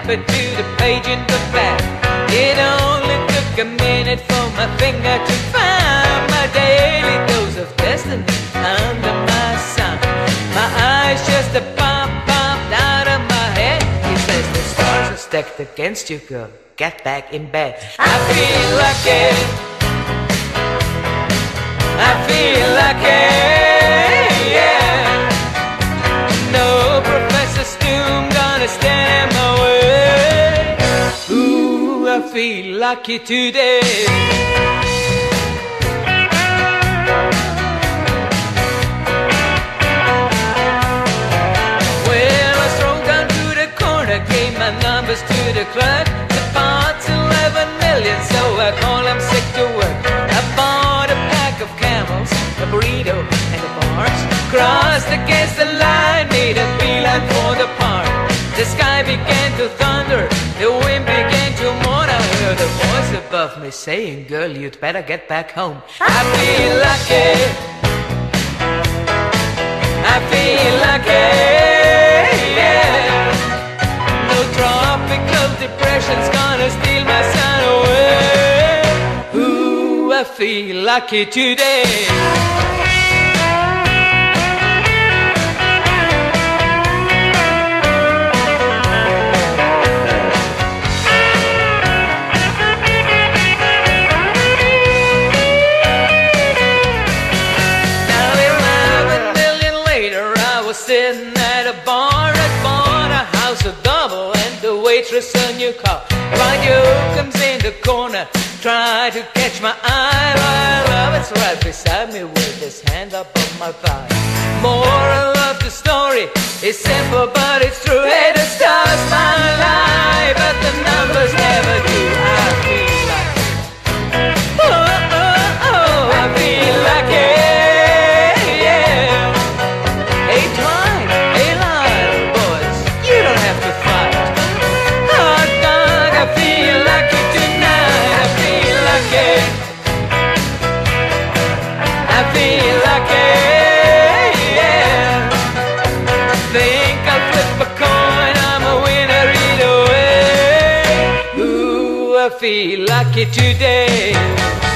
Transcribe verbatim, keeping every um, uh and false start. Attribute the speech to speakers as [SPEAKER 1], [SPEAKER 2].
[SPEAKER 1] it to the page in the back. It only took a minute for my finger to find my daily dose of destiny under my sun. My eyes just a pop popped out of my head. He says the stars are stacked against you, girl. Get back in bed. I feel lucky. I feel lucky. Yeah. No Professor Stoom gonna stand in my way. Ooh, I feel lucky today. Gave my numbers to the clerk. The part's eleven million, so I call him sick to work. I bought a pack of camels, a burrito and a bars. Crossed against the line, made a beeline for the park. The sky began to thunder, the wind began to mourn. I heard a voice above me saying, girl, you'd better get back home. I feel lucky. I feel lucky. Yeah. Tropical depression's gonna steal my sun away. Ooh, I feel lucky today. Now eleven million later, I was sitting at a bar. I bought a house of double, the waitress a new car. Radio comes in the corner, try to catch my eye. My love is right beside me with his hand up on my thigh. Moral of the story is simple, but it's true. Hey, the stars might lie, but the numbers never do. I feel like, oh, oh, oh, I feel lucky. Yeah. Hey, twine, hey, line, boys, you don't have to fight. I feel lucky tonight, I feel lucky. I feel lucky, yeah. Think I'll flip a coin, I'm a winner either way. Ooh, I feel lucky today.